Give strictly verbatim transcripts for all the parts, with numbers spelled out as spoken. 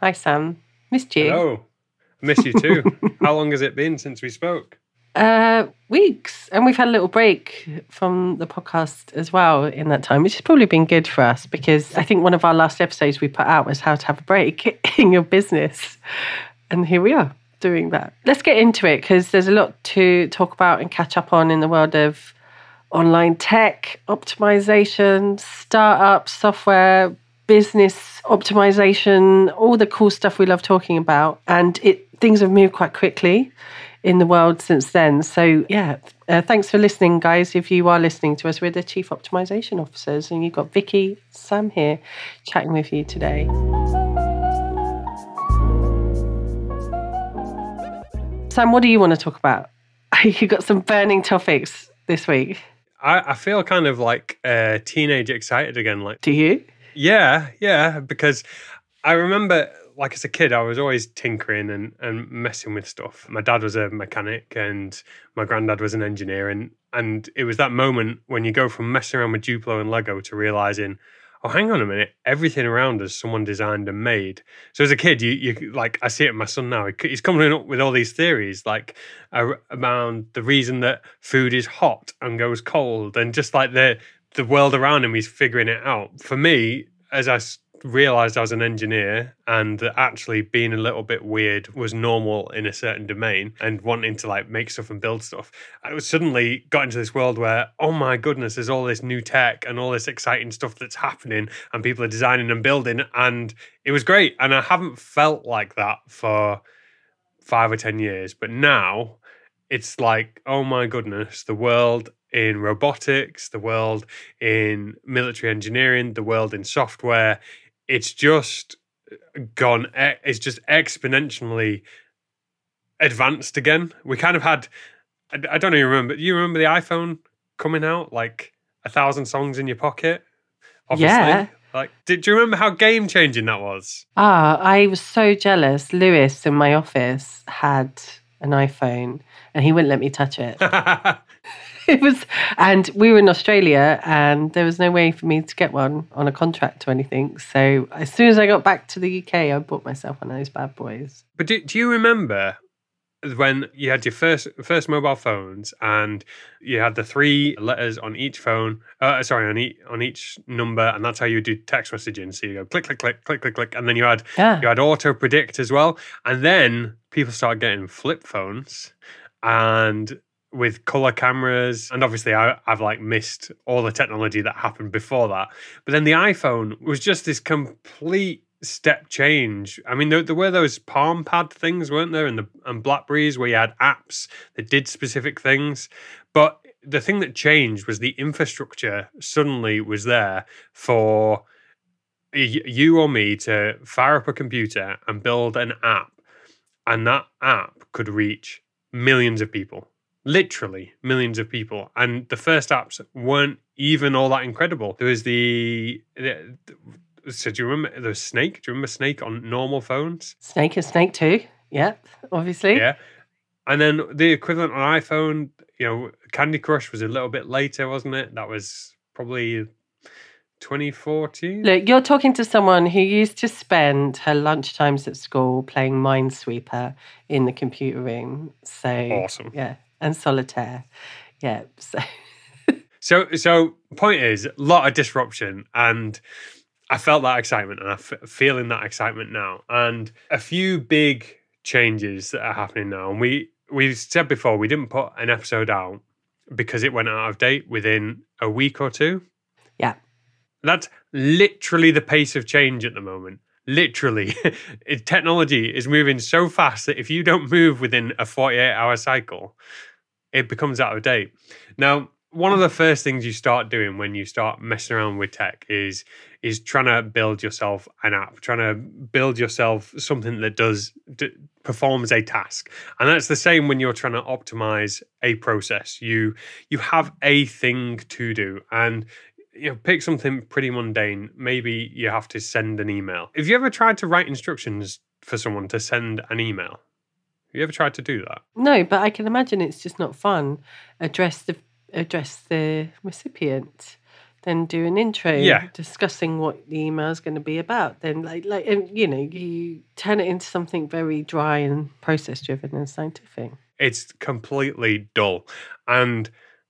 Hi, Sam. Missed you. Hello. I miss you too. How long has it been since we spoke? Uh, weeks. And we've had a little break from the podcast as well in that time, which has probably been good for us because I think one of our last episodes we put out was how to have a break in your business. And here we are doing that. Let's get into it because there's a lot to talk about and catch up on in the world of online tech, optimization, startups, software, business optimization, all the cool stuff we love talking about. And it things have moved quite quickly in the world since then. So yeah, uh, thanks for listening, guys. If you are listening to us, we're the Chief Optimization Officers, and you've got Vicky, Sam here, chatting with you today. Sam, what do you want to talk about? You've got some burning topics this week. I, I feel kind of like uh, teenage excited again. Like, do you? Yeah, yeah, because I remember, like as a kid, I was always tinkering and, and messing with stuff. My dad was a mechanic and my granddad was an engineer. And, and it was that moment when you go from messing around with Duplo and Lego to realizing, oh, hang on a minute, everything around us someone designed and made. So as a kid, you you like, I see it in my son now. He's coming up with all these theories, like uh, around the reason that food is hot and goes cold, and just like the the world around him, he's figuring it out. For me, as I realized I was an engineer and that actually being a little bit weird was normal in a certain domain and wanting to like make stuff and build stuff, I was suddenly got into this world where, oh my goodness, there's all this new tech and all this exciting stuff that's happening and people are designing and building, and it was great. And I haven't felt like that for five or ten years, but now it's like, oh my goodness, the world in robotics, the world in military engineering, the world in software, it's just gone, it's just exponentially advanced again. We kind of had, I don't even remember, do you remember the iPhone coming out, like a thousand songs in your pocket? Obviously. Yeah. Like, did you remember how game-changing that was? Ah, I was so jealous. Lewis in my office had an iPhone and he wouldn't let me touch it. It was, and we were in Australia and there was no way for me to get one on a contract or anything. So as soon as I got back to the U K, I bought myself one of those bad boys. But do, do you remember when you had your first first mobile phones and you had the three letters on each phone, uh, sorry, on each, on each number, and that's how you do text messaging. So you go click, click, click, click, click, click, and then you had yeah. you had auto predict as well. And then people started getting flip phones and with color cameras, and obviously I, I've like missed all the technology that happened before that. But then the iPhone was just this complete step change. I mean, there, there were those Palm Pad things, weren't there, and the and Blackberries where you had apps that did specific things. But the thing that changed was the infrastructure suddenly was there for you or me to fire up a computer and build an app, and that app could reach millions of people. Literally millions of people. And the first apps weren't even all that incredible. There was the, the, the so do you remember there was Snake? Do you remember Snake on normal phones? Snake is Snake too. Yeah, obviously. Yeah. And then the equivalent on iPhone, you know, Candy Crush was a little bit later, wasn't it? That was probably twenty fourteen. Look, you're talking to someone who used to spend her lunchtimes at school playing Minesweeper in the computer room. So awesome. Yeah. And Solitaire. Yeah. So so, so point is, a lot of disruption, and I felt that excitement, and I'm f- feeling that excitement now. And a few big changes that are happening now. And we, we said before, we didn't put an episode out because it went out of date within a week or two. Yeah. That's literally the pace of change at the moment. Literally. it, technology is moving so fast that if you don't move within a forty-eight hour cycle, it becomes out of date. Now, one of the first things you start doing when you start messing around with tech is is trying to build yourself an app, trying to build yourself something that does d- performs a task. And that's the same when you're trying to optimize a process. You you have a thing to do, and you know, pick something pretty mundane. Maybe you have to send an email. Have you ever tried to write instructions for someone to send an email? Have you ever tried to do that? No, but I can imagine it's just not fun. Address the address the recipient. then do an intro Yeah. discussing what the email is going to be about. Then, like, like, and, you know, you turn it into something very dry and process driven and scientific. It's completely dull. And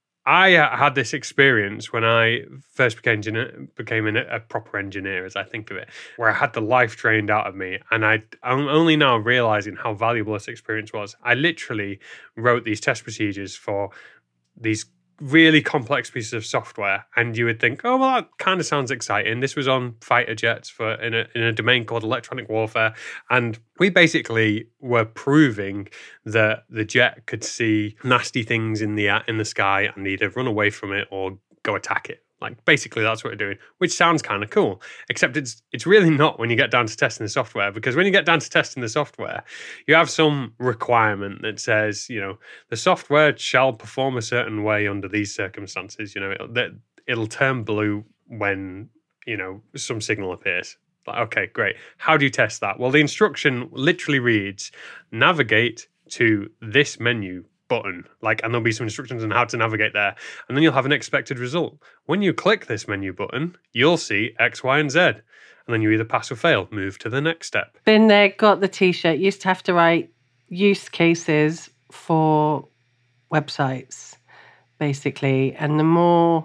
I uh, had this experience when I first became engineer, became an, a proper engineer, as I think of it, where I had the life drained out of me. And I, I'm only now realizing how valuable this experience was. I literally wrote these test procedures for these really complex pieces of software, and you would think, oh, well, that kind of sounds exciting. This was on fighter jets for in a, in a domain called electronic warfare. And we basically were proving that the jet could see nasty things in the in the sky and either run away from it or go attack it. Like, basically, that's what we're doing, which sounds kind of cool, except it's it's really not when you get down to testing the software, because when you get down to testing the software, you have some requirement that says, you know, the software shall perform a certain way under these circumstances. You know, it'll, that it'll turn blue when, you know, some signal appears. Like, okay, great. How do you test that? Well, the instruction literally reads, navigate to this menu button, like, and there'll be some instructions on how to navigate there, and then you'll have an expected result. When you click this menu button, you'll see X, Y, and Z, and then you either pass or fail, move to the next step. Been there, got the t-shirt. Used to have to write use cases for websites, basically, and the more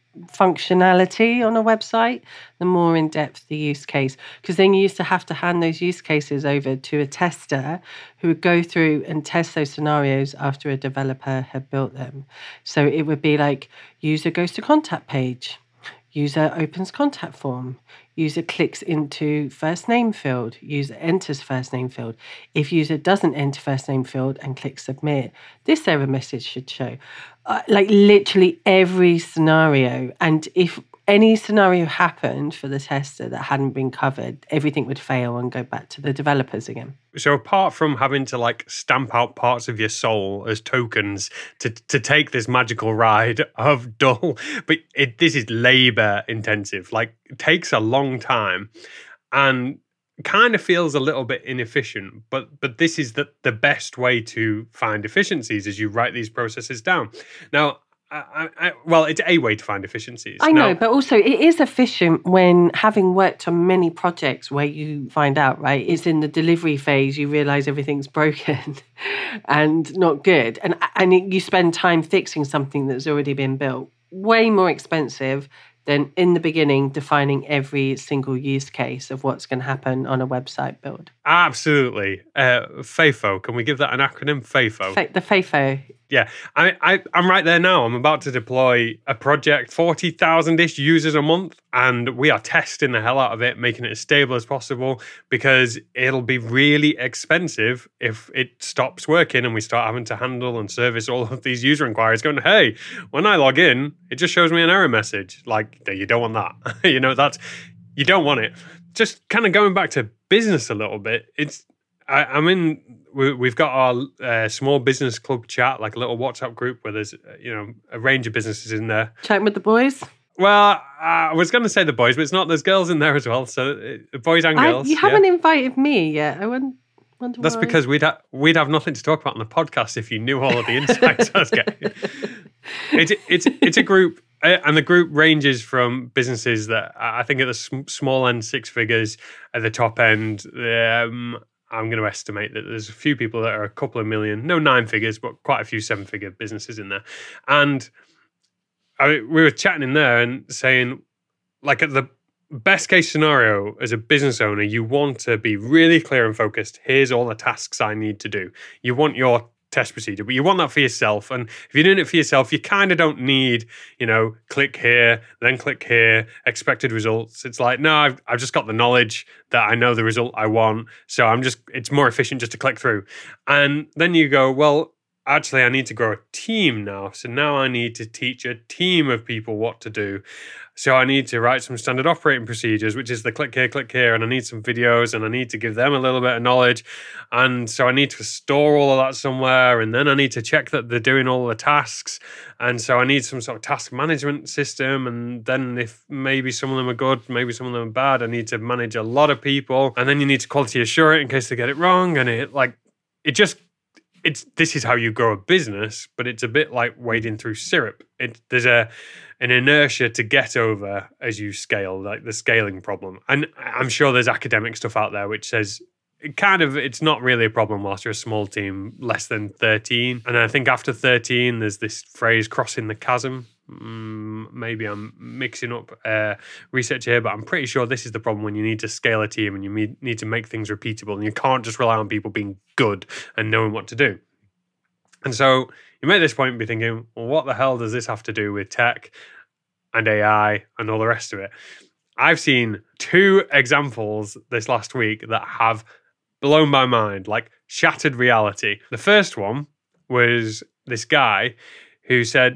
functionality on a website, the more in depth the use case, because then you used to have to hand those use cases over to a tester who would go through and test those scenarios after a developer had built them. So it would be like, user goes to contact page, user opens contact form, user clicks into first name field, user enters first name field. If user doesn't enter first name field and click submit, this error message should show. Uh, like literally every scenario. And if any scenario happened for the tester that hadn't been covered, everything would fail and go back to the developers again. So apart from having to like stamp out parts of your soul as tokens to to take this magical ride of dull, but it, this is labor intensive. Like, it takes a long time and kind of feels a little bit inefficient, but but this is the, the best way to find efficiencies, as you write these processes down. Now, I, I, well, it's a way to find efficiencies. I now, know, but also it is efficient when, having worked on many projects where you find out, right, it's in the delivery phase, you realise everything's broken and not good. And, and you spend time fixing something that's already been built. Way more expensive than in the beginning defining every single use case of what's going to happen on a website build. Absolutely. Uh, FAFO, can we give that an acronym? FAFO. Fa- the FAFO. Yeah, I, I, I'm right there now. I'm about to deploy a project, forty thousand-ish users a month, and we are testing the hell out of it, making it as stable as possible, because it'll be really expensive if it stops working and we start having to handle and service all of these user inquiries going, hey, when I log in, it just shows me an error message. Like, you don't want that. you know, that's, you don't want it. Just kind of going back to business a little bit, it's, I, I'm in, we, we've got our uh, small business club chat, like a little WhatsApp group where there's, uh, you know, a range of businesses in there. Chatting with the boys? Well, I was going to say the boys, but it's not. There's girls in there as well. So uh, boys and girls. I, you haven't yeah. invited me yet. I wouldn't. Wonder That's why. because we'd ha- we'd have nothing to talk about on the podcast if you knew all of the insights I was getting. It's it's it's a group, uh, and the group ranges from businesses that I think at the sm- small end six figures, at the top end, um, I'm going to estimate that there's a few people that are a couple of million, no nine figures, but quite a few seven figure businesses in there, and I, we were chatting in there and saying, like, at the best case scenario, as a business owner, you want to be really clear and focused. Here's all the tasks I need to do. You want your test procedure, but you want that for yourself. And if you're doing it for yourself, you kind of don't need, you know, click here, then click here, expected results. It's like, no, I've, I've just got the knowledge that I know the result I want. So I'm just, it's more efficient just to click through. And then you go, well, actually, I need to grow a team now. So now I need to teach a team of people what to do. So I need to write some standard operating procedures, which is the click here, click here, and I need some videos, and I need to give them a little bit of knowledge. And so I need to store all of that somewhere, and then I need to check that they're doing all the tasks. And so I need some sort of task management system. And then if maybe some of them are good, maybe some of them are bad, I need to manage a lot of people. And then you need to quality assure it in case they get it wrong. And it like, it just, it's this is how you grow a business, but it's a bit like wading through syrup. It there's a an inertia to get over as you scale, like the scaling problem. And I'm sure there's academic stuff out there which says it kind of it's not really a problem whilst you're a small team, less than thirteen. And I think after thirteen, there's this phrase crossing the chasm. Mm, maybe I'm mixing up uh, research here, but I'm pretty sure this is the problem when you need to scale a team and you need, need to make things repeatable, and you can't just rely on people being good and knowing what to do. And so you make this point and be thinking, well, what the hell does this have to do with tech and A I and all the rest of it? I've seen two examples this last week that have blown my mind, like shattered reality. The first one was this guy who said,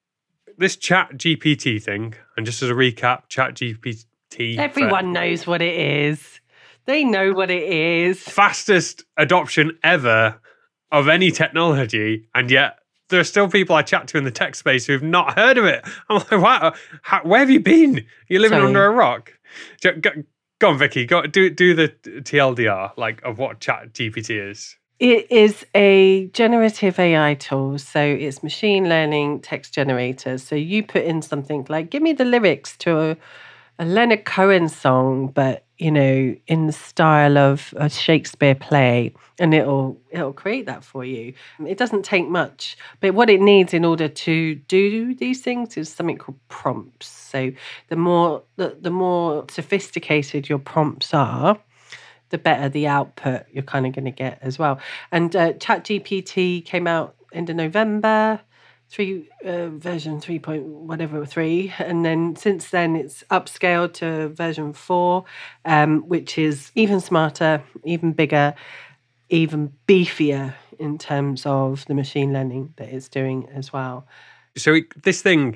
this Chat G P T thing, and just as a recap, Chat G P T... Everyone for, knows what it is. They know what it is. Fastest adoption ever of any technology, and yet there are still people I chat to in the tech space who've not heard of it. I'm like, wow, how, where have you been? You're living Sorry. under a rock. Go, go on, Vicky, go, do, do the T L D R, like, of what Chat G P T is. It is a generative A I tool, so it's machine learning text generator. So you put in something like, give me the lyrics to a, a Leonard Cohen song, but, you know, in the style of a Shakespeare play, and it'll it'll create that for you. It doesn't take much, but what it needs in order to do these things is something called prompts. So the more the, the more sophisticated your prompts are, the better the output you're kind of going to get as well. And uh, ChatGPT came out end of November, three uh, version three point whatever three, and then since then it's upscaled to version four, um, which is even smarter, even bigger, even beefier in terms of the machine learning that it's doing as well. So it, this thing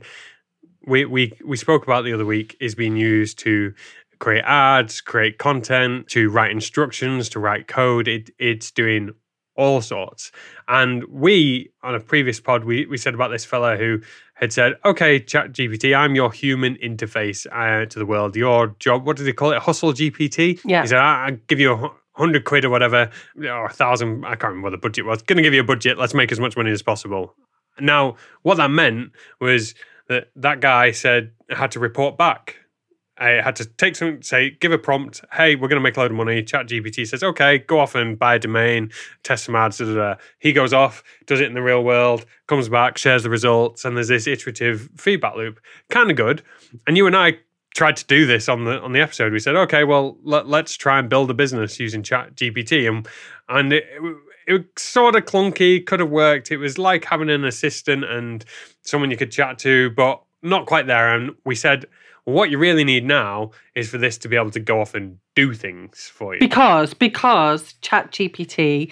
we we we spoke about the other week is being used to create ads, create content, to write instructions, to write code. It, it's doing all sorts. And we, on a previous pod, we, we said about this fella who had said, okay, ChatGPT, I'm your human interface uh, to the world. Your job, what did they call it? Hustle G P T? Yeah. He said, I, I'll give you a hundred quid or whatever, or a thousand, I can't remember what the budget was. Going to give you a budget. Let's make as much money as possible. Now, what that meant was that that guy said, had to report back. I had to take some, say, give a prompt. Hey, we're going to make a load of money. ChatGPT says, okay, go off and buy a domain, test some ads. Da, da, da. He goes off, does it in the real world, comes back, shares the results, and there's this iterative feedback loop. Kind of good. And you and I tried to do this on the on the episode. We said, okay, well, let, let's try and build a business using ChatGPT. And and it, it, it was sort of clunky, could have worked. It was like having an assistant and someone you could chat to, but not quite there. And we said, what you really need now is for this to be able to go off and do things for you. Because because ChatGPT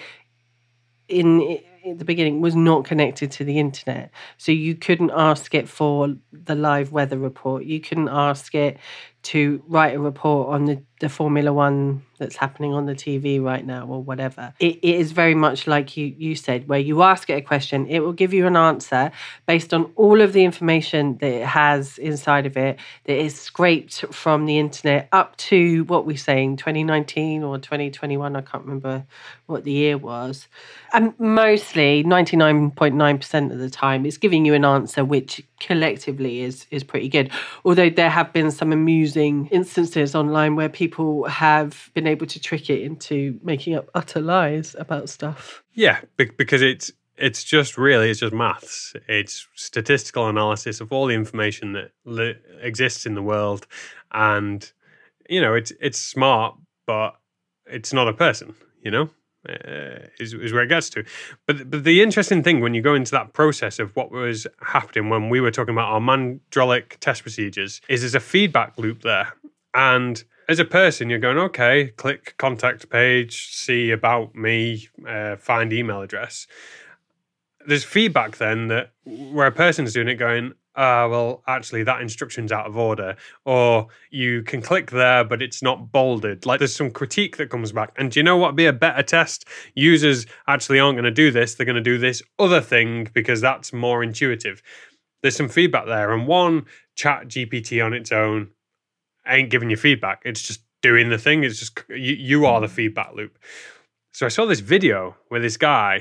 in, in the beginning was not connected to the internet. So you couldn't ask it for the live weather report. You couldn't ask it to write a report on the, the Formula One that's happening on the T V right now or whatever. It, it is very much like you, you said, where you ask it a question, it will give you an answer based on all of the information that it has inside of it, that is scraped from the internet up to what we're saying, twenty nineteen or twenty twenty-one, I can't remember what the year was. And mostly, ninety-nine point nine percent of the time, it's giving you an answer which collectively is, is pretty good. Although there have been some amusing instances online where people have been able to trick it into making up utter lies about stuff. Yeah, because it's it's just really, it's just maths. It's statistical analysis of all the information that li- exists in the world. And, you know, it's it's smart, but it's not a person, you know? Uh, is, is where it gets to. But, but the interesting thing when you go into that process of what was happening when we were talking about our Mandrolic test procedures is there's a feedback loop there. And as a person, you're going, okay, click contact page, see about me, uh, find email address. There's feedback then that where a person's doing it going, ah, uh, well, actually, that instruction's out of order. Or you can click there, but it's not bolded. Like there's some critique that comes back. And do you know what would be a better test? Users actually aren't going to do this. They're going to do this other thing because that's more intuitive. There's some feedback there. And one, Chat G P T on its own ain't giving you feedback. It's just doing the thing. It's just, you, you are the feedback loop. So I saw this video where this guy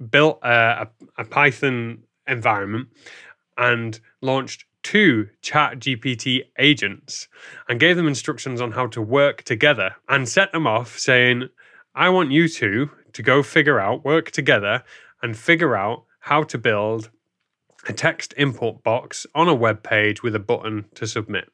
built a, a, a Python environment and launched two ChatGPT agents and gave them instructions on how to work together and set them off saying, I want you two to go figure out, work together and figure out how to build a text input box on a web page with a button to submit.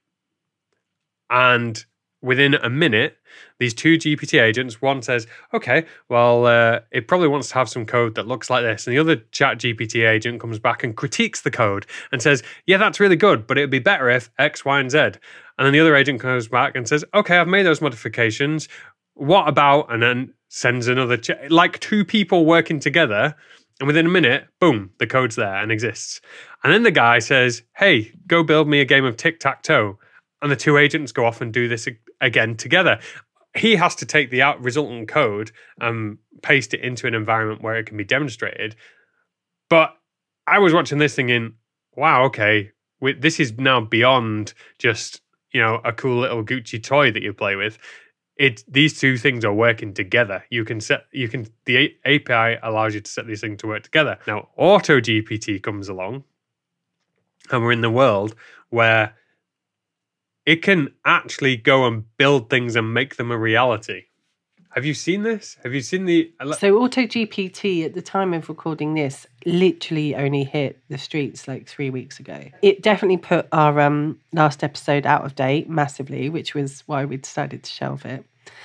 And within a minute, these two G P T agents, one says, okay, well, uh, it probably wants to have some code that looks like this. And the other chat G P T agent comes back and critiques the code and says, yeah, that's really good, but it'd be better if X, Y, and Z. And then the other agent comes back and says, okay, I've made those modifications. What about, and then sends another, ch- like two people working together. And within a minute, boom, the code's there and exists. And then the guy says, hey, go build me a game of tic-tac-toe. And the two agents go off and do this again together. He has to take the out resultant code and paste it into an environment where it can be demonstrated. But I was watching this thinking, wow, okay, this is now beyond just, you know, a cool little Gucci toy that you play with. It these two things are working together. You can set you can the A P I allows you to set these things to work together. Now, AutoGPT comes along, and we're in the world where it can actually go and build things and make them a reality. Have you seen this? Have you seen the... So AutoGPT, at the time of recording this, literally only hit the streets like three weeks ago. It definitely put our um, last episode out of date massively, which was why we decided to shelve it.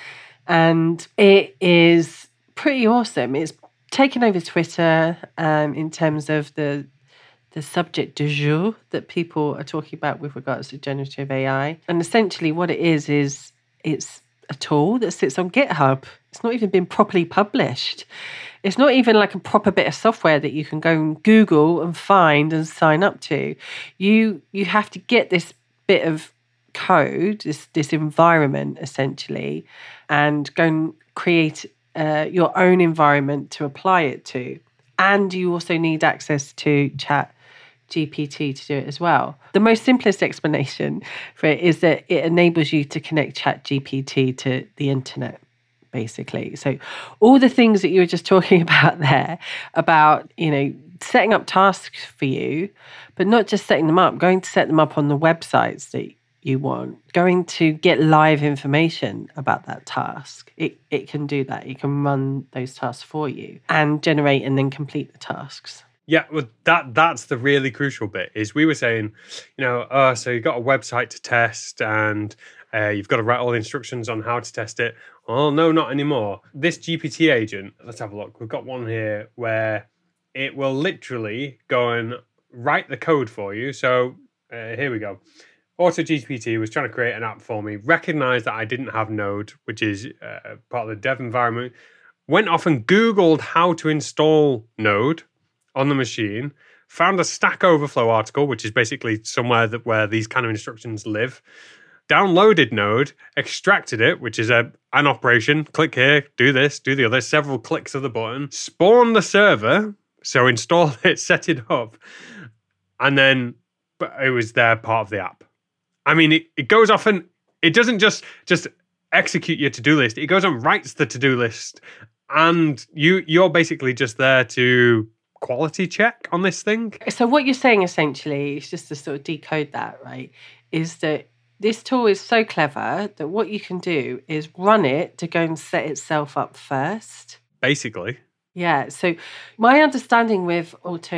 And it is pretty awesome. It's taken over Twitter um, in terms of the... the subject du jour that people are talking about with regards to generative A I. And essentially what it is, is it's a tool that sits on GitHub. It's not even been properly published. It's not even like a proper bit of software that you can go and Google and find and sign up to. You you have to get this bit of code, this, this environment essentially, and go and create uh, your own environment to apply it to. And you also need access to Chat G P T to do it as well. The most simplest explanation for it is that it enables you to connect Chat G P T to the internet, basically. So all the things that you were just talking about there, about, you know, setting up tasks for you, but not just setting them up, going to set them up on the websites that you want, going to get live information about that task. It it can do that. It can run those tasks for you and generate and then complete the tasks. Yeah, well, that that's the really crucial bit. Is we were saying, you know, uh, so you've got a website to test and uh, you've got to write all the instructions on how to test it. Oh, no, not anymore. This G P T agent, let's have a look. We've got one here where it will literally go and write the code for you. So uh, here we go. AutoGPT was trying to create an app for me, recognized that I didn't have Node, which is uh, part of the dev environment, went off and Googled how to install Node on the machine, found a Stack Overflow article, which is basically somewhere that where these kind of instructions live, downloaded Node, extracted it, which is a an operation, click here, do this, do the other, several clicks of the button, spawn the server, so install it, set it up, and then but it was there part of the app. I mean, it, it goes off and it doesn't just just execute your to-do list, it goes and writes the to-do list, and you you're basically just there to quality check on this thing. So what you're saying essentially is, just to sort of decode that, right, is that this tool is so clever that what you can do is run it to go and set itself up first. Basically. Yeah. So my understanding with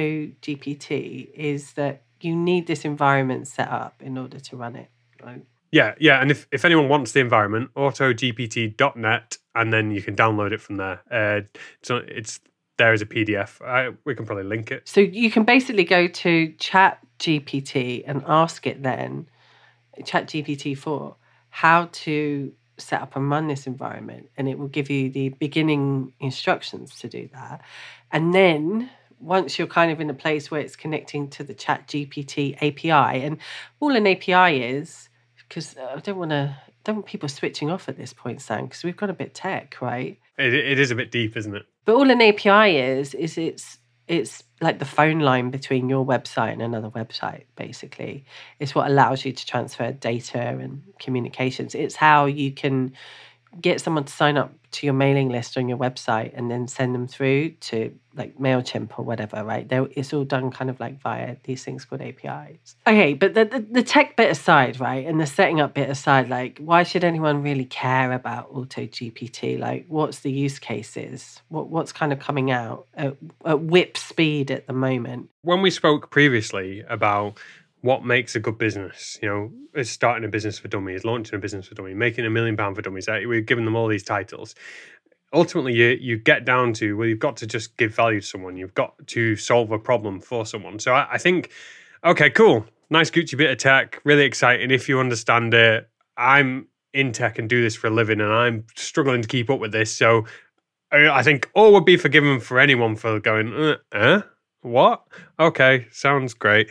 AutoGPT is that you need this environment set up in order to run it, right? Yeah, yeah. And if, if anyone wants the environment, auto G P T dot net, and then you can download it from there. Uh, so it's there as a P D F. I, we can probably link it. So you can basically go to Chat G P T and ask it then, Chat G P T four, how to set up and run this environment. And it will give you the beginning instructions to do that. And then once you're kind of in a place where it's connecting to the Chat G P T A P I, and all an A P I is, because I don't want to, don't want people switching off at this point, Sam, because we've got a bit tech, right? It, it is a bit deep, isn't it? But all an A P I is, is it's it's like the phone line between your website and another website, basically. It's what allows you to transfer data and communications. It's how you can get someone to sign up to your mailing list on your website and then send them through to like MailChimp or whatever, right? They're, it's all done kind of like via these things called A P Is. Okay, but the, the, the tech bit aside, right, and the setting up bit aside, like why should anyone really care about AutoGPT? Like what's the use cases? What, what's kind of coming out at, at whip speed at the moment? When we spoke previously about what makes a good business, you know, is starting a business for dummies, launching a business for dummies, making a million pound for dummies. We're giving them all these titles. Ultimately, you you get down to, well, you've got to just give value to someone. You've got to solve a problem for someone. So I, I think, okay, cool. Nice Gucci bit of tech, really exciting. If you understand it, I'm in tech and do this for a living and I'm struggling to keep up with this. So I, I think all would be forgiven for anyone for going, uh, eh? What? Okay, sounds great.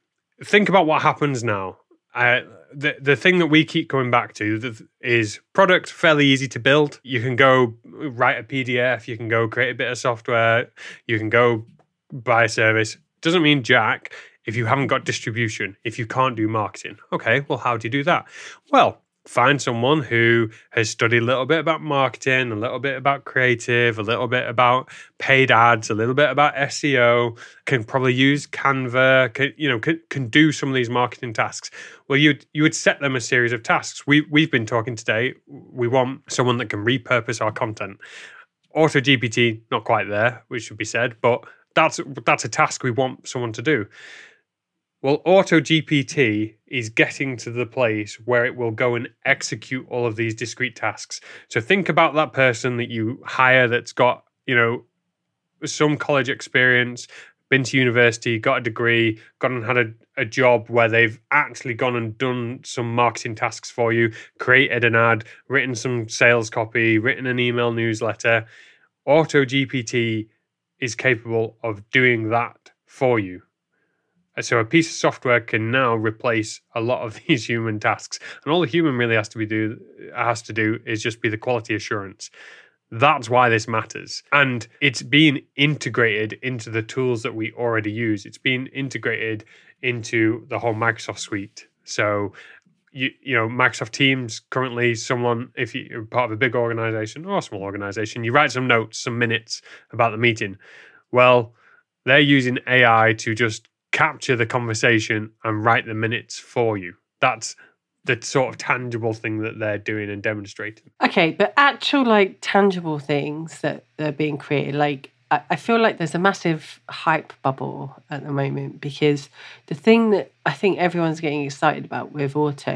Think about what happens now. Uh, the the thing that we keep going back to is product fairly easy to build. You can go write a P D F. You can go create a bit of software. You can go buy a service. Doesn't mean jack if you haven't got distribution, if you can't do marketing. Okay, well, how do you do that? Well, find someone who has studied a little bit about marketing, a little bit about creative, a little bit about paid ads, a little bit about S E O, can probably use Canva, can, you know, can, can do some of these marketing tasks. Well, you you would set them a series of tasks. We, we've been talking today, we want someone that can repurpose our content. AutoGPT, not quite there, which should be said, but that's that's a task we want someone to do. Well, AutoGPT is getting to the place where it will go and execute all of these discrete tasks. So think about that person that you hire that's got, you know, some college experience, been to university, got a degree, gone and had a, a job where they've actually gone and done some marketing tasks for you, created an ad, written some sales copy, written an email newsletter. AutoGPT is capable of doing that for you. So a piece of software can now replace a lot of these human tasks, and all the human really has to be do has to do is just be the quality assurance. That's why this matters, and it's being integrated into the tools that we already use. It's being integrated into the whole Microsoft suite. So, you you know, Microsoft Teams currently, someone if you're part of a big organization or a small organization, you write some notes, some minutes about the meeting. Well, they're using A I to just capture the conversation and write the minutes for you. That's the sort of tangible thing that they're doing and demonstrating. Okay, but actual like tangible things that are being created, like I, I feel like there's a massive hype bubble at the moment, because the thing that I think everyone's getting excited about with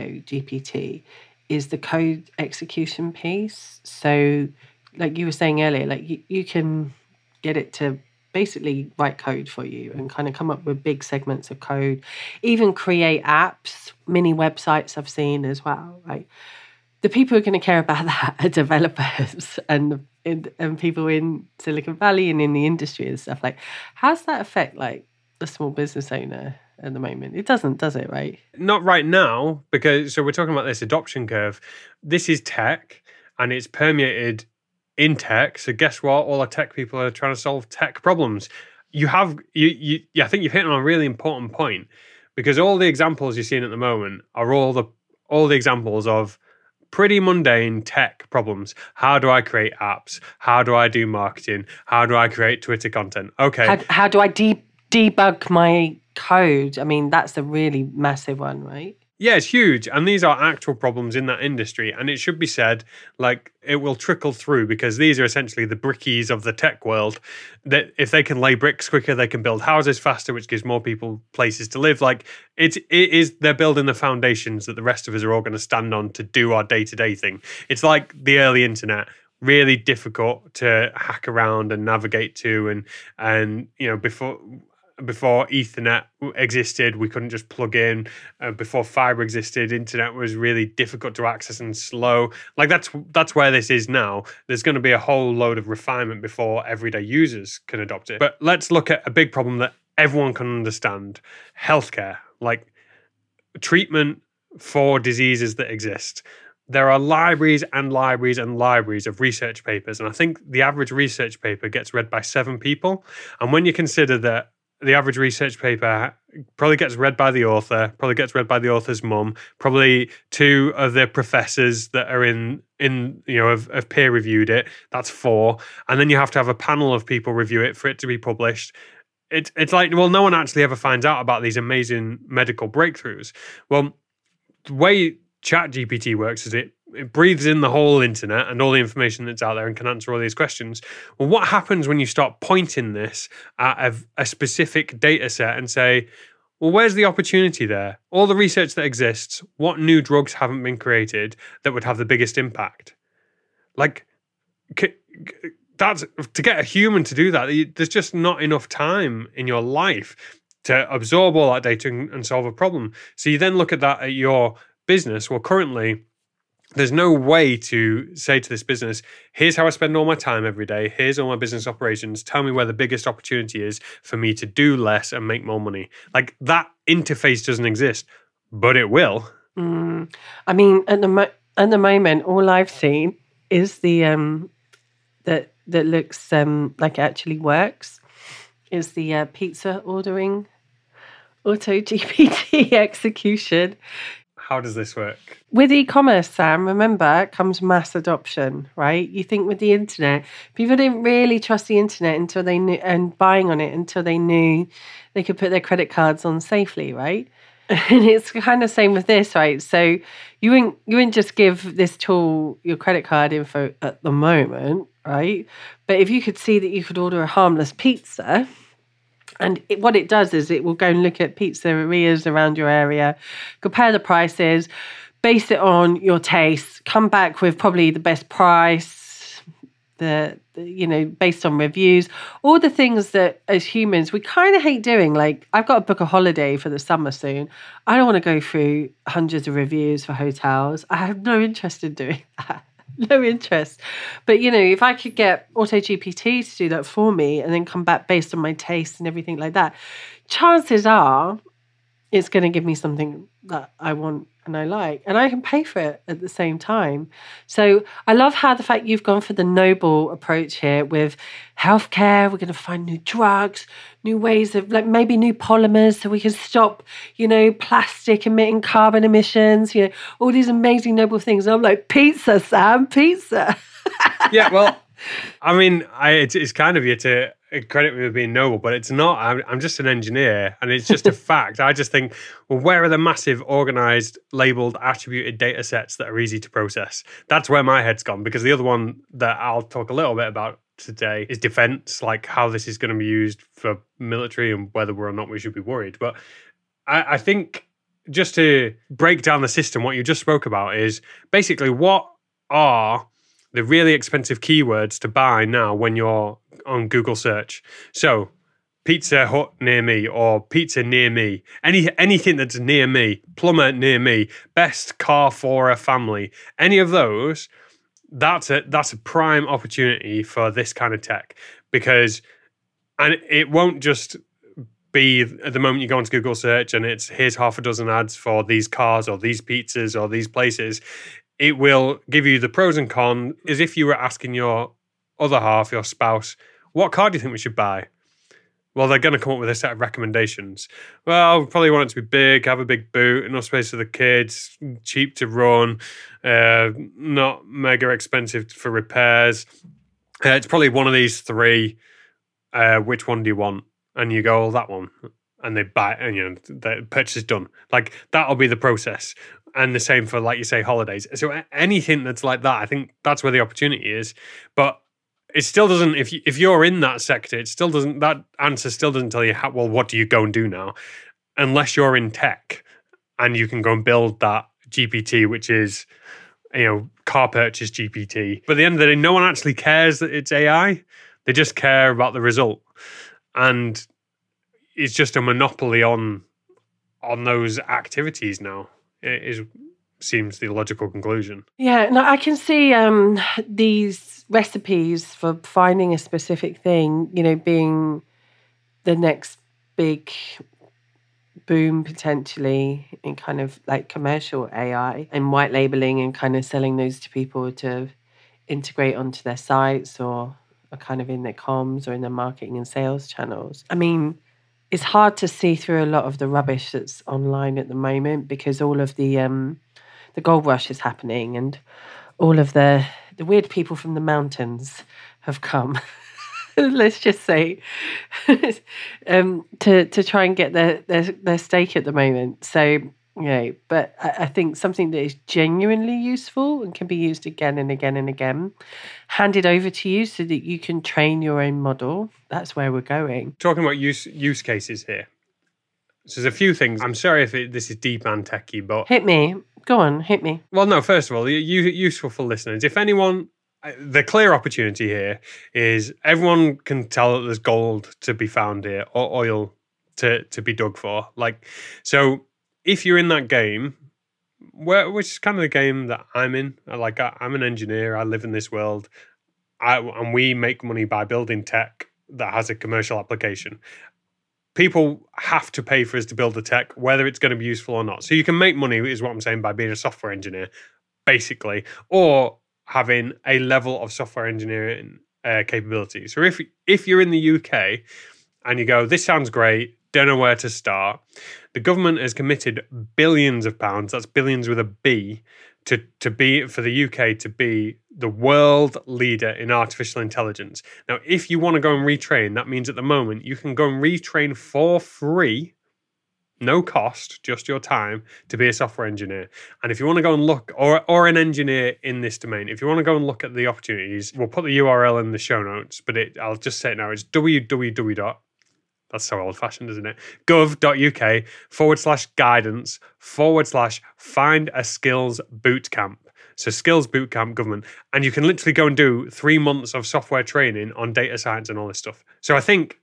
AutoGPT is the code execution piece. So like you were saying earlier, like you, you can get it to basically write code for you and kind of come up with big segments of code, even create apps, mini websites I've seen as well. Like the people who are going to care about that are developers and and people in Silicon Valley and in the industry and stuff. Like, how's that affect like the small business owner at the moment? It doesn't, does it? Right? Not right now, because so we're talking about this adoption curve. This is tech, and it's permeated in tech. So guess what? All the tech people are trying to solve tech problems. You have, you, you, yeah, I think you've hit on a really important point, because all the examples you're seeing at the moment are all the all the examples of pretty mundane tech problems. How do I create apps? How do I do marketing? How do I create Twitter content? Okay. How, how do I de- debug my code? I mean, that's a really massive one, right? Yeah, it's huge. And these are actual problems in that industry. And it should be said, like, it will trickle through, because these are essentially the brickies of the tech world, that if they can lay bricks quicker, they can build houses faster, which gives more people places to live. Like, it's, it is, they're building the foundations that the rest of us are all going to stand on to do our day-to-day thing. It's like the early internet. Really difficult to hack around and navigate to. And, and you know, before... Before Ethernet existed, we couldn't just plug in. Uh, before fiber existed, internet was really difficult to access and slow. Like that's that's where this is now. There's going to be a whole load of refinement before everyday users can adopt it. But let's look at a big problem that everyone can understand: healthcare, like treatment for diseases that exist. There are libraries and libraries and libraries of research papers, and I think the average research paper gets read by seven people. And when you consider that the average research paper probably gets read by the author, probably gets read by the author's mum, probably two of the professors that are in, in you know, have, have peer reviewed it. That's four. And then you have to have a panel of people review it for it to be published. It, it's like, well, no one actually ever finds out about these amazing medical breakthroughs. Well, the way ChatGPT works is it, it breathes in the whole internet and all the information that's out there and can answer all these questions. Well, what happens when you start pointing this at a, a specific data set and say, well, where's the opportunity there? All the research that exists, what new drugs haven't been created that would have the biggest impact? Like, that's to get a human to do that, there's just not enough time in your life to absorb all that data and, and solve a problem. So you then look at that at your business. Well, currently, there's no way to say to this business, here's how I spend all my time every day. Here's all my business operations. Tell me where the biggest opportunity is for me to do less and make more money. Like, that interface doesn't exist, but it will. Mm. I mean, at the mo- at the moment, all I've seen is the um that that looks um like it actually works. Is the uh, pizza ordering auto G P T execution. How does this work? With e-commerce, Sam, remember, comes mass adoption, right? You think with the internet, people didn't really trust the internet until they knew, and buying on it until they knew they could put their credit cards on safely, right? And it's kind of same with this, right? So you wouldn't, you wouldn't just give this tool your credit card info at the moment, right? But if you could see that you could order a harmless pizza, and it, what it does is it will go and look at pizzerias around your area, compare the prices, base it on your taste, come back with probably the best price, the, the you know, based on reviews, all the things that as humans we kind of hate doing. Like, I've got to book a holiday for the summer soon. I don't want to go through hundreds of reviews for hotels. I have no interest in doing that. No interest. But, you know, if I could get Auto G P T to do that for me and then come back based on my taste and everything like that, chances are it's going to give me something that I want and I like, and I can pay for it at the same time. So I love how the fact you've gone for the noble approach here with healthcare. We're going to find new drugs, new ways of, like, maybe new polymers so we can stop, you know, plastic emitting carbon emissions, you know, all these amazing noble things. And I'm like, pizza, Sam, pizza. Yeah, well, I mean, I, it's, it's kind of you to credit me with being noble, but it's not. I'm, I'm just an engineer, and it's just a fact. I just think, well, where are the massive, organized, labeled, attributed data sets that are easy to process? That's where my head's gone, because the other one that I'll talk a little bit about today is defense, like how this is going to be used for military and whether or not we should be worried. But I, I think just to break down the system, what you just spoke about is basically what are the really expensive keywords to buy now when you're on Google search. So Pizza Hut near me, or pizza near me, any anything that's near me, plumber near me, best car for a family, any of those, that's a that's a prime opportunity for this kind of tech, because, and it won't just be at the moment you go onto Google search and it's here's half a dozen ads for these cars or these pizzas or these places. It will give you the pros and cons, as if you were asking your other half, your spouse, what car do you think we should buy? Well, they're going to come up with a set of recommendations. Well, we probably want it to be big, have a big boot, enough space for the kids, cheap to run, uh, not mega expensive for repairs. Uh, it's probably one of these three. Uh, which one do you want? And you go, oh, that one. And they buy it, and you know, the purchase is done. Like, that'll be the process. And the same for, like you say, holidays. So anything that's like that, I think that's where the opportunity is. But it still doesn't, if, you, if you're in that sector, it still doesn't, that answer still doesn't tell you, how, well, what do you go and do now? Unless you're in tech and you can go and build that G P T, which is, you know, car purchase G P T. But at the end of the day, no one actually cares that it's A I. They just care about the result. And it's just a monopoly on on those activities now. It is seems the logical conclusion. Yeah, no, I can see um, these recipes for finding a specific thing, you know, being the next big boom potentially in kind of like commercial A I and white labeling and kind of selling those to people to integrate onto their sites or, or kind of in their comms or in their marketing and sales channels. I mean, it's hard to see through a lot of the rubbish that's online at the moment because all of the um, the gold rush is happening and all of the the weird people from the mountains have come. Let's just say um, to to try and get their, their their stake at the moment. So. You know, but I, I think something that is genuinely useful and can be used again and again and again, handed over to you so that you can train your own model. That's where we're going. Talking about use use cases here. So there's a few things. I'm sorry if it, this is deep and techie, but... Hit me. Go on, hit me. Well, no, first of all, you, useful for listeners. If anyone... The clear opportunity here is everyone can tell that there's gold to be found here or oil to, to be dug for. Like, so... If you're in that game, where, which is kind of the game that I'm in, like I, I'm an engineer, I live in this world, I, and we make money by building tech that has a commercial application. People have to pay for us to build the tech, whether it's going to be useful or not. So you can make money, is what I'm saying, by being a software engineer, basically, or having a level of software engineering uh, capability. So if if you're in the U K and you go, this sounds great, don't know where to start. The government has committed billions of pounds, that's billions with a B, to, to be for the U K to be the world leader in artificial intelligence. Now, if you want to go and retrain, that means at the moment you can go and retrain for free, no cost, just your time, to be a software engineer. And if you want to go and look, or, or an engineer in this domain, if you want to go and look at the opportunities, we'll put the U R L in the show notes, but it, I'll just say it now, it's www. That's so old-fashioned, isn't it? gov.uk forward slash guidance forward slash find a skills bootcamp. So skills bootcamp government. And you can literally go and do three months of software training on data science and all this stuff. So I think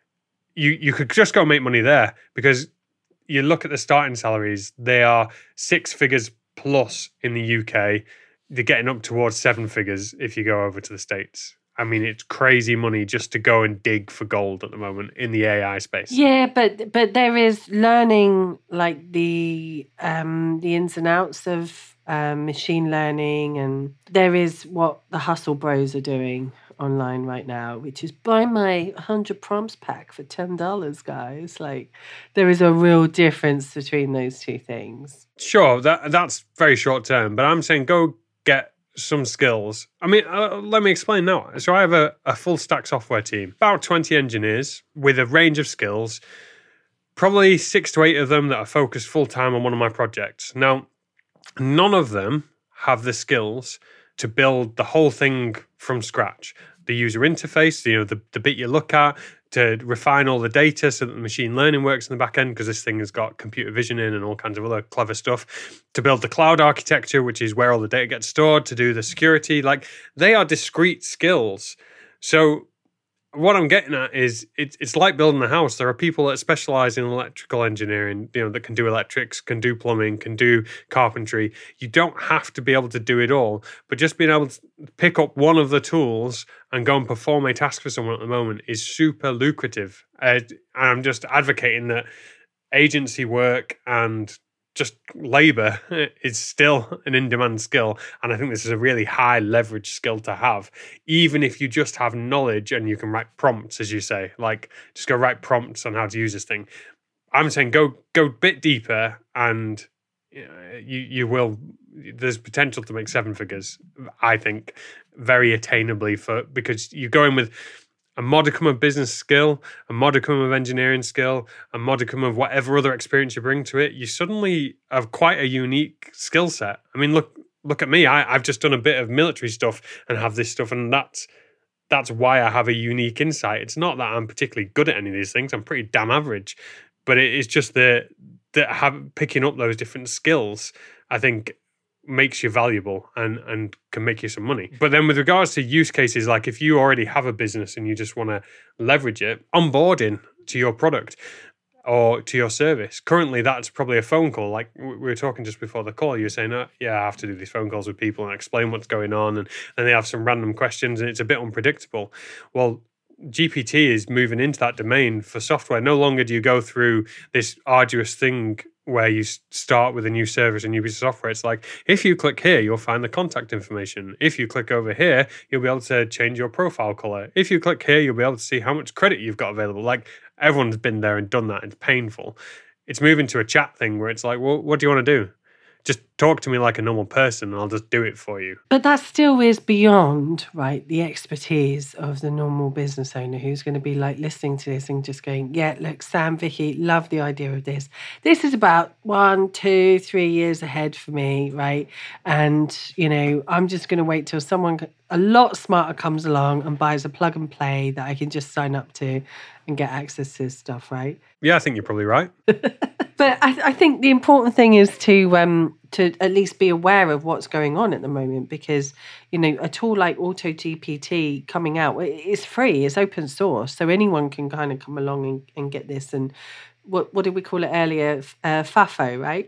you, you could just go and make money there because you look at the starting salaries, they are six figures plus in the U K. They're getting up towards seven figures if you go over to the States. I mean, it's crazy money just to go and dig for gold at the moment in the A I space. Yeah, but but there is learning like the um, the ins and outs of um, machine learning, and there is what the hustle bros are doing online right now, which is buy my one hundred prompts pack for ten dollars, guys. Like, there is a real difference between those two things. Sure, that that's very short term, but I'm saying go get some skills. I mean, uh, let me explain now. So I have a, a full stack software team, about twenty engineers with a range of skills, probably six to eight of them that are focused full time on one of my projects. Now, none of them have the skills to build the whole thing from scratch. The user interface, you know, the, the bit you look at, to refine all the data so that the machine learning works in the back end, because this thing has got computer vision in and all kinds of other clever stuff, to build the cloud architecture, which is where all the data gets stored, to do the security. Like, they are discrete skills. So what I'm getting at is it's it's like building a house. There are people that specialize in electrical engineering, you know, that can do electrics, can do plumbing, can do carpentry. You don't have to be able to do it all, but just being able to pick up one of the tools and go and perform a task for someone at the moment is super lucrative. Uh, and I'm just advocating that agency work and just labor is still an in-demand skill. And I think this is a really high leverage skill to have, even if you just have knowledge and you can write prompts, as you say, like just go write prompts on how to use this thing. I'm saying go go a bit deeper and you, know, you, you will, there's potential to make seven figures, I think, very attainably for, because you go in with a modicum of business skill, a modicum of engineering skill, a modicum of whatever other experience you bring to it, you suddenly have quite a unique skill set. I mean, look look at me. I, I've just done a bit of military stuff and have this stuff, and that's that's why I have a unique insight. It's not that I'm particularly good at any of these things. I'm pretty damn average. But it is just that that have picking up those different skills, I think, makes you valuable and and can make you some money. But then with regards to use cases, like if you already have a business and you just want to leverage it, onboarding to your product or to your service, currently that's probably a phone call. Like we were talking just before the call, you were saying, oh, yeah, I have to do these phone calls with people and explain what's going on, and then they have some random questions and it's a bit unpredictable. Well, G P T is moving into that domain for software. No longer do you go through this arduous thing where you start with a new service, a new piece of software. It's like, if you click here, you'll find the contact information. If you click over here, you'll be able to change your profile color. If you click here, you'll be able to see how much credit you've got available. Like, everyone's been there and done that. It's painful. It's moving to a chat thing where it's like, well, what do you want to do? Just talk to me like a normal person and I'll just do it for you. But that still is beyond, right, the expertise of the normal business owner who's going to be like listening to this and just going, yeah, look, Sam, Vicky, love the idea of this. This is about one, two, three years ahead for me, right? And, you know, I'm just going to wait till someone a lot smarter comes along and buys a plug and play that I can just sign up to and get access to stuff, right? Yeah, I think you're probably right. But I, I think the important thing is to um, to at least be aware of what's going on at the moment, because, you know, a tool like AutoGPT coming out, it's free, it's open source, so anyone can kind of come along and, and get this. And what what did we call it earlier? Uh, FAFO, right?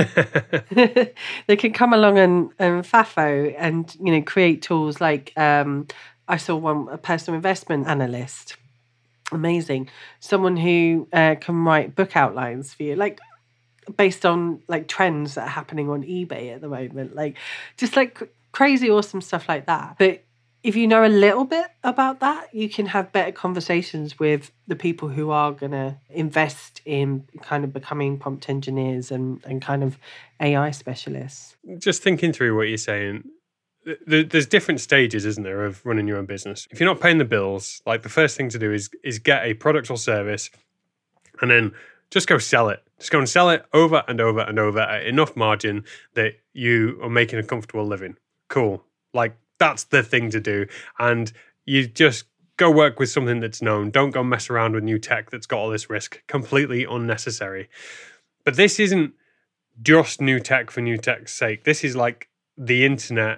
They can come along and, and FAFO and, you know, create tools like um, I saw one, a personal investment analyst. Amazing. Someone who uh, can write book outlines for you, like based on like trends that are happening on eBay at the moment, like just like cr- crazy awesome stuff like that. But if you know a little bit about that, you can have better conversations with the people who are going to invest in kind of becoming prompt engineers and, and kind of A I specialists. Just thinking through what you're saying, there's different stages, isn't there, of running your own business. If you're not paying the bills, like the first thing to do is is get a product or service and then just go sell it. Just go and sell it over and over and over at enough margin that you are making a comfortable living. Cool. Like, that's the thing to do. And you just go work with something that's known. Don't go mess around with new tech that's got all this risk. Completely unnecessary. But this isn't just new tech for new tech's sake. This is like the internet.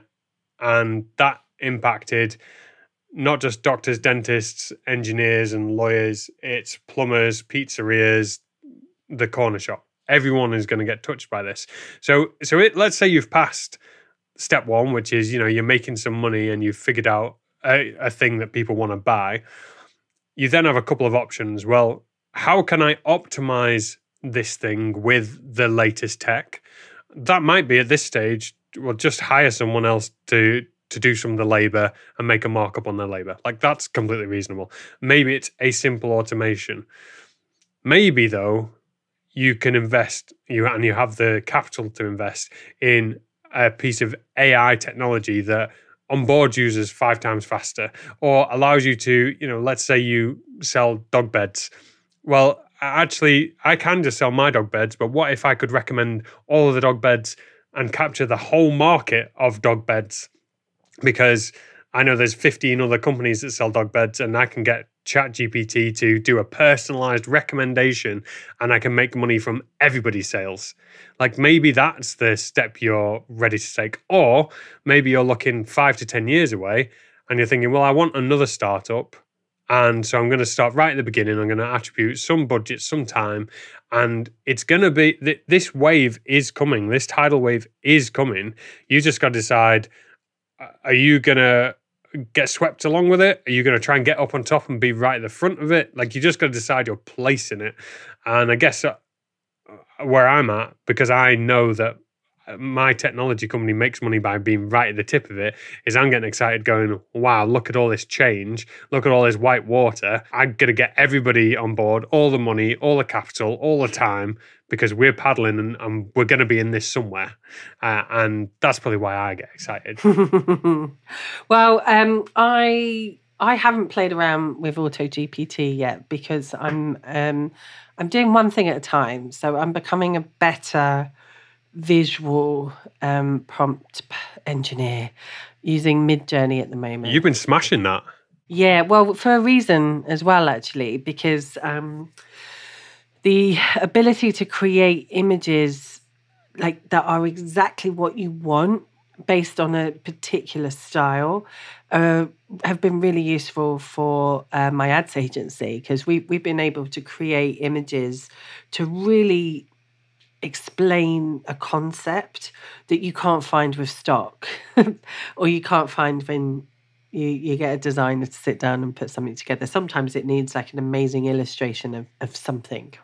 And that impacted not just doctors, dentists, engineers, and lawyers. It's plumbers, pizzerias, the corner shop. Everyone is going to get touched by this. So, so it, let's say you've passed step one, which is, you know, you're making some money and you've figured out a, a thing that people want to buy. You then have a couple of options. Well, how can I optimize this thing with the latest tech? That might be at this stage, well, just hire someone else to to do some of the labor and make a markup on their labor. Like, that's completely reasonable. Maybe it's a simple automation. Maybe, though, you can invest, you and you have the capital to invest in a piece of A I technology that onboards users five times faster or allows you to, you know, let's say you sell dog beds. Well, actually, I can just sell my dog beds, but what if I could recommend all of the dog beds and capture the whole market of dog beds? Because I know there's fifteen other companies that sell dog beds, and I can get ChatGPT to do a personalized recommendation and I can make money from everybody's sales. Like, maybe that's the step you're ready to take. Or maybe you're looking five to ten years away and you're thinking, well, I want another startup. And so I'm going to start right at the beginning. I'm going to attribute some budget, some time, and it's going to be, th- this wave is coming. This tidal wave is coming. You just got to decide, are you going to get swept along with it? Are you going to try and get up on top and be right at the front of it? Like, you just got to decide your place in it. And I guess uh, where I'm at, because I know that my technology company makes money by being right at the tip of it, is I'm getting excited going, wow, look at all this change. Look at all this white water. I'm going to get everybody on board, all the money, all the capital, all the time, because we're paddling and, and we're going to be in this somewhere. Uh, and that's probably why I get excited. Well, um, I I haven't played around with AutoGPT yet because I'm um, I'm doing one thing at a time. So I'm becoming a better visual um, prompt engineer using Midjourney at the moment. You've been smashing that. Yeah, well, for a reason as well, actually, because um, the ability to create images like that are exactly what you want based on a particular style uh, have been really useful for uh, my ads agency, because we, we've been able to create images to really explain a concept that you can't find with stock or you can't find when you, you get a designer to sit down and put something together. Sometimes it needs like an amazing illustration of, of something, right?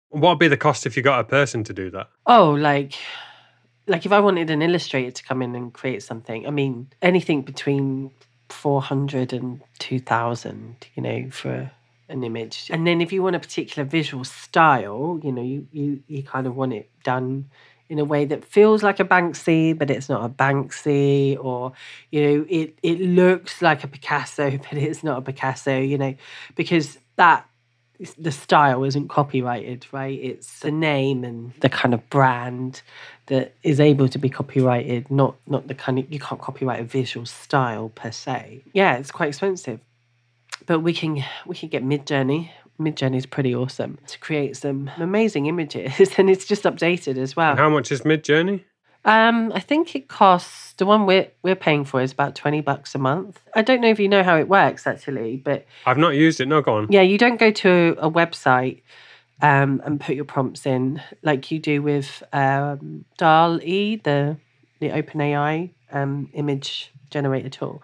What would be the cost if you got a person to do that? Oh, like, like if I wanted an illustrator to come in and create something, I mean, anything between four hundred and two thousand, you know, for an image. And then if you want a particular visual style, you know, you, you, you kind of want it done in a way that feels like a Banksy, but it's not a Banksy, or, you know, it, it looks like a Picasso, but it's not a Picasso, you know, because that, the style isn't copyrighted, right? It's the name and the kind of brand that is able to be copyrighted, not not the kind of, you can't copyright a visual style per se. Yeah, it's quite expensive. But we can we can get Midjourney. Midjourney is pretty awesome to create some amazing images, and it's just updated as well. And how much is Midjourney? Um, I think it costs, the one we're we're paying for is about twenty bucks a month. I don't know if you know how it works actually, but I've not used it. No, go on. yeah, you don't go to a website um, and put your prompts in like you do with um, D A L L-E, the the OpenAI um, image generator tool.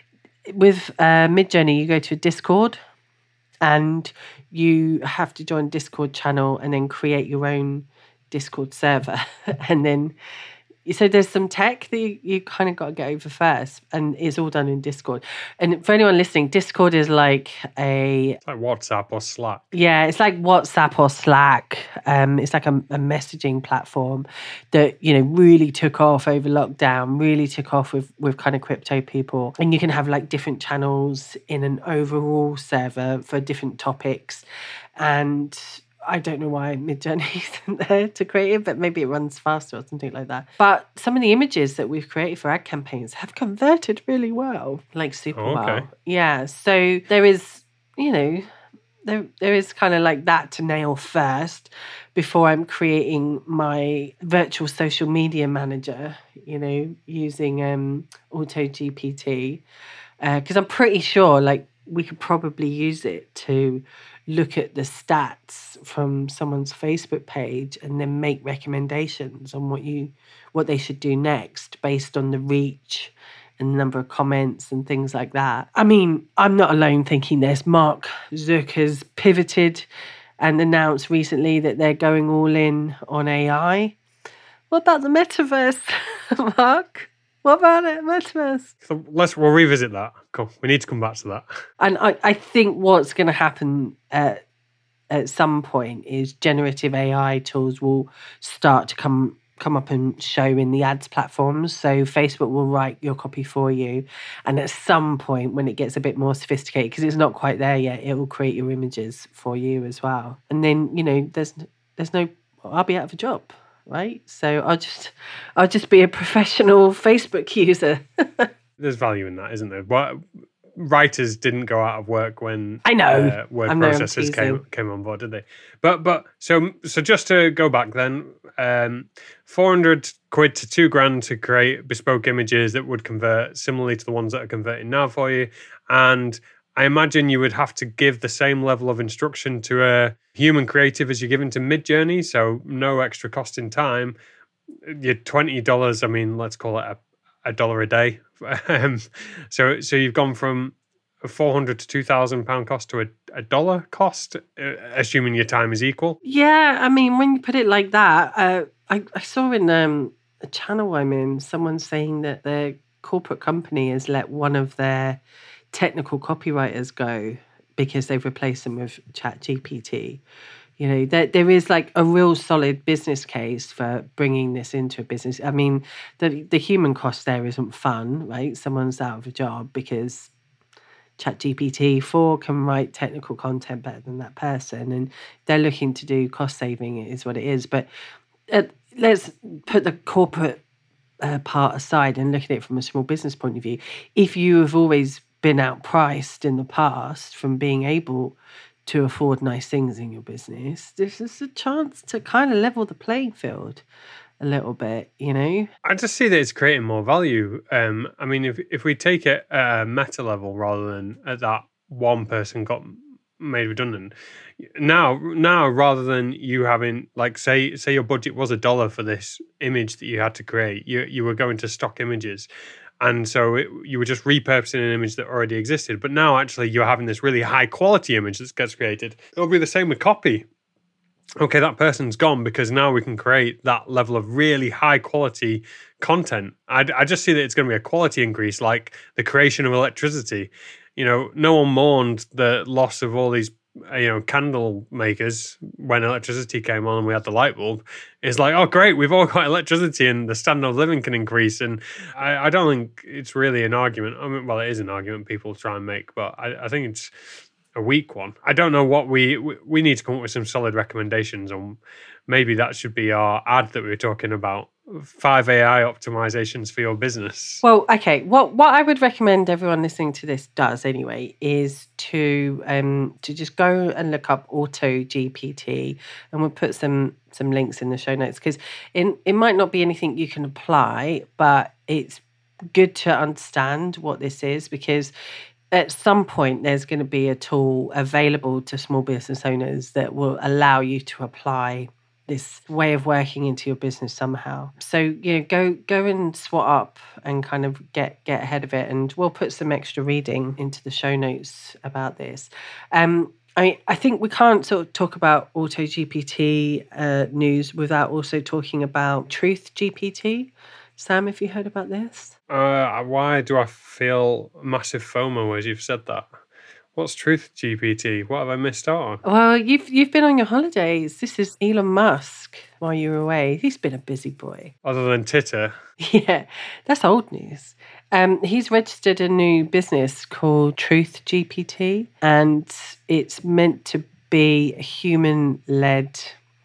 With uh, Midjourney, you go to Discord, and you have to join Discord channel and then create your own Discord server, and then. So there's some tech that you, you kind of got to get over first, and it's all done in Discord. And for anyone listening, Discord is like a... It's like WhatsApp or Slack. Yeah, it's like WhatsApp or Slack. Um, it's like a, a messaging platform that, you know, really took off over lockdown, really took off with, with kind of crypto people. And you can have like different channels in an overall server for different topics. And... I don't know why Midjourney isn't there to create it, but maybe it runs faster or something like that. But some of the images that we've created for ad campaigns have converted really well, like super Oh, okay. well. Yeah, so there is, you know, there there is kind of like that to nail first before I'm creating my virtual social media manager, you know, using um, AutoGPT, because uh, I'm pretty sure like we could probably use it to look at the stats from someone's Facebook page and then make recommendations on what you what they should do next based on the reach and the number of comments and things like that. I mean, I'm not alone thinking this. Mark Zuckerberg's pivoted and announced recently that they're going all in on A I. What about the metaverse, Mark? What about it, metaverse? So let's we'll revisit that. Cool. We need to come back to that. And I, I think what's going to happen at, at some point is generative A I tools will start to come come up and show in the ads platforms. So Facebook will write your copy for you. And at some point, when it gets a bit more sophisticated, because it's not quite there yet, it will create your images for you as well. And then, you know, there's there's no, I'll be out of a job. Right, so I'll just, I'll just be a professional Facebook user. There's value in that, isn't there? What writers didn't go out of work when I know uh, word I'm processors came came on board, did they? But but so so just to go back then, um, four hundred quid to two grand to create bespoke images that would convert similarly to the ones that are converting now for you, and I imagine you would have to give the same level of instruction to a human creative as you're giving to Midjourney, so no extra cost in time. Your twenty dollars, I mean, let's call it a, a dollar a day. Um, so so you've gone from a four hundred to two thousand pound cost to a, a dollar cost, uh, assuming your time is equal. Yeah, I mean, when you put it like that, uh, I, I saw in um, a channel I'm in, someone saying that their corporate company has let one of their technical copywriters go because they've replaced them with ChatGPT. You know, there, there is like a real solid business case for bringing this into a business. I mean, the the human cost there isn't fun, right? Someone's out of a job because ChatGPT four can write technical content better than that person, and they're looking to do cost saving. It is what it is. But uh, let's put the corporate uh, part aside and look at it from a small business point of view. If you have always been outpriced in the past from being able to afford nice things in your business, this is a chance to kind of level the playing field a little bit, you know? I just see that it's creating more value. Um, I mean, if if we take it at a meta level rather than at that one person got made redundant, now now rather than you having like say say your budget was a dollar for this image that you had to create, you you were going to stock images. And so it, you were just repurposing an image that already existed. But now actually you're having this really high quality image that gets created. It'll be the same with copy. okay, that person's gone because now we can create that level of really high quality content. I, I just see that it's going to be a quality increase, like the creation of electricity. You know, no one mourned the loss of all these, uh, you know, candle makers when electricity came on and we had the light bulb. It's like, oh, great, we've all got electricity and the standard of living can increase. And I, I don't think it's really an argument. I mean, well, it is an argument people try and make, but I, I think it's a weak one. I don't know what we, we we need to come up with some solid recommendations on. Maybe that should be our ad that we were talking about. Five A I optimizations for your business. Well, okay. What what I would recommend everyone listening to this does anyway is to um to just go and look up Auto G P T, and we'll put some some links in the show notes, because it it might not be anything you can apply, but it's good to understand what this is, because at some point there's going to be a tool available to small business owners that will allow you to apply this way of working into your business somehow. So, you know, go go and swat up and kind of get get ahead of it. And we'll put some extra reading into the show notes about this. Um, I I think we can't sort of talk about Auto G P T uh, news without also talking about Truth G P T. Sam, have you heard about this? Uh, why do I feel massive FOMO as you've said that? What's Truth G P T? What have I missed out on? Well, you've you've been on your holidays. This is Elon Musk while you were away. He's been a busy boy. Other than Titter. Yeah, that's old news. Um, he's registered a new business called Truth G P T, and it's meant to be a human-led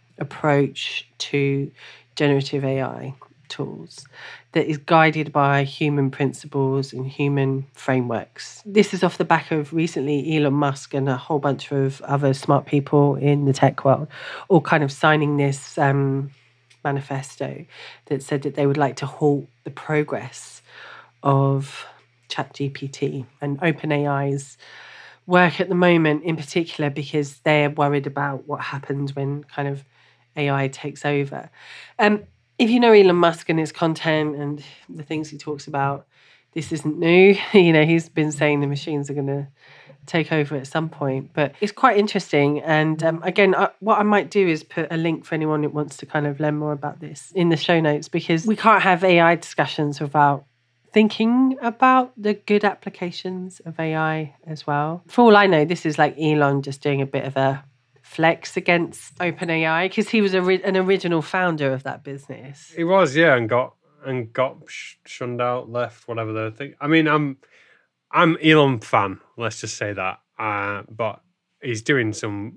approach to generative A I tools that is guided by human principles and human frameworks. This is off the back of recently Elon Musk and a whole bunch of other smart people in the tech world all kind of signing this um, manifesto that said that they would like to halt the progress of ChatGPT and OpenAI's work at the moment, in particular because they're worried about what happens when kind of A I takes over. Um, If you know Elon Musk and his content and the things he talks about, this isn't new. You know, he's been saying the machines are going to take over at some point. But it's quite interesting. And um, again, I, what I might do is put a link for anyone that wants to kind of learn more about this in the show notes, because we can't have A I discussions without thinking about the good applications of A I as well. For all I know, this is like Elon just doing a bit of a flex against OpenAI, because he was a, an original founder of that business. He was, yeah, and got and got sh- shunned out, left, whatever the thing. I mean, I'm I'm Elon fan. Let's just say that. Uh, but he's doing some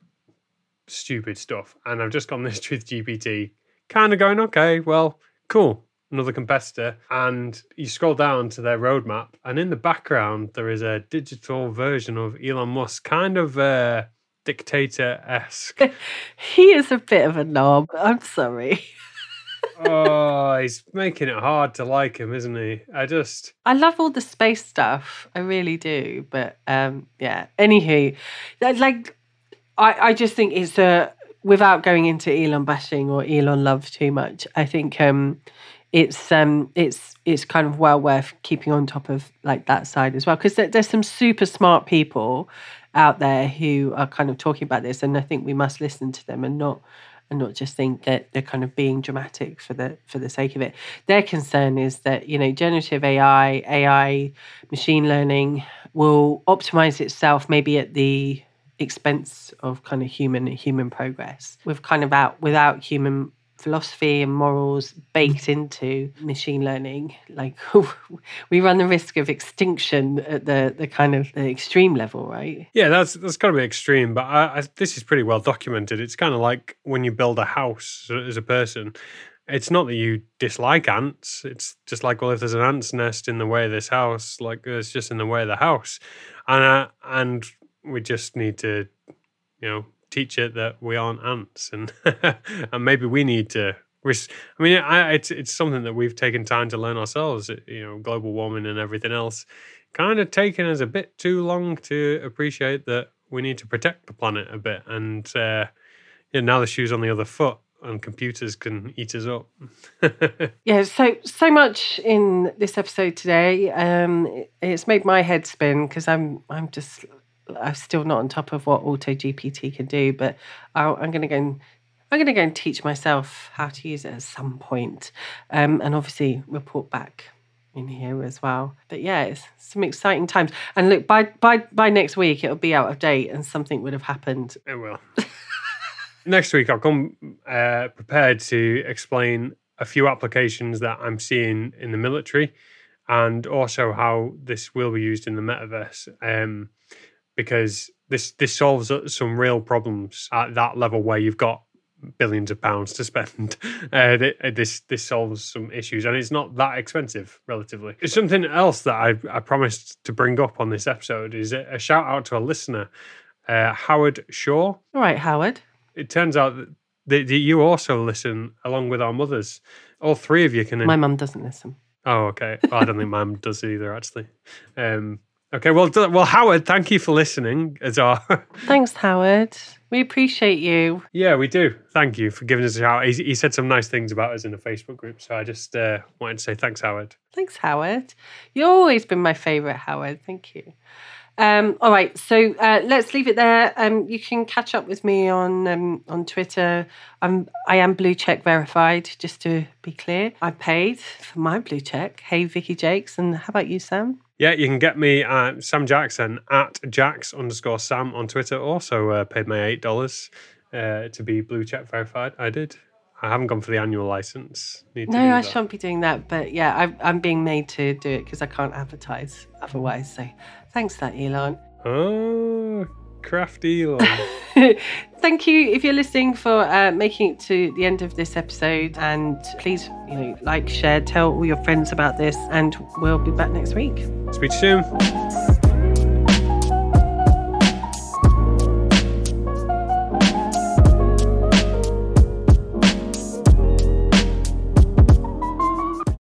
stupid stuff, and I've just got this Truth G P T, kind of going, okay, well, cool, another competitor. And you scroll down to their roadmap, and in the background there is a digital version of Elon Musk, kind of. Uh, dictator-esque. He is a bit of a knob. I'm sorry. Oh, he's making it hard to like him, isn't he? I just... I love all the space stuff. I really do. But, um, yeah. Anywho, like, I, I just think it's a... Without going into Elon bashing or Elon love too much, I think um, it's um, it's it's kind of well worth keeping on top of, like, that side as well. Because there, there's some super smart people out there who are kind of talking about this, and I think we must listen to them and not and not just think that they're kind of being dramatic for the for the sake of it. Their concern is that, you know, generative A I, A I, machine learning will optimize itself maybe at the expense of kind of human human progress, with kind of out without human philosophy and morals baked into machine learning. Like, we run the risk of extinction at the the kind of the extreme level, right? Yeah, that's that's got to be extreme, but I, I, this is pretty well documented. It's kind of like when you build a house as a person. It's not that you dislike ants. It's just like, well, if there's an ant's nest in the way of this house, like it's just in the way of the house, and uh, and we just need to, you know, teach it that we aren't ants, and and maybe we need to. I mean, I, it's it's something that we've taken time to learn ourselves. You know, global warming and everything else, kind of taken us a bit too long to appreciate that we need to protect the planet a bit. And uh, yeah, now the shoe's on the other foot, and computers can eat us up. Yeah, so so much in this episode today. Um, it's made my head spin because I'm I'm just I'm still not on top of what AutoGPT can do, but I'll, I'm going to go and I'm going to go and teach myself how to use it at some point, um, and obviously report back in here as well. But yeah, it's some exciting times. And look, by by by next week it'll be out of date and something would have happened. It will. Next week I'll come uh, prepared to explain a few applications that I'm seeing in the military, and also how this will be used in the metaverse. Um, because this this solves some real problems at that level where you've got billions of pounds to spend. Uh, this this solves some issues, and it's not that expensive relatively. It's something else that I, I promised to bring up on this episode is a, a shout out to a listener, uh, Howard Shaw. All right, Howard. It turns out that, that you also listen along with our mothers. All three of you can. My mum doesn't listen. Oh, okay. Well, I don't think my mum does either, actually. Um, okay, well, well, Howard, thank you for listening. As our Thanks, Howard. We appreciate you. Yeah, we do. Thank you for giving us a shout. He, he said some nice things about us in a Facebook group, so I just uh, wanted to say thanks, Howard. Thanks, Howard. You've always been my favourite, Howard. Thank you. Um, all right, so uh, let's leave it there. Um, you can catch up with me on um, on Twitter. I'm I am blue check verified, just to be clear. I paid for my blue check. Hey, Vicky Jakes, and how about you, Sam? Yeah, you can get me at Sam Jackson at Jax underscore Sam on Twitter. Also uh, paid my eight dollars uh, to be blue check verified. I did. I haven't gone for the annual license. Need to no, do I that. shan't be doing that. But yeah, I, I'm being made to do it because I can't advertise otherwise. So thanks for that, Elon. Oh, crafty Elon. Thank you if you're listening for uh, making it to the end of this episode. And please, you know, like, share, tell all your friends about this. And we'll be back next week. Speak soon.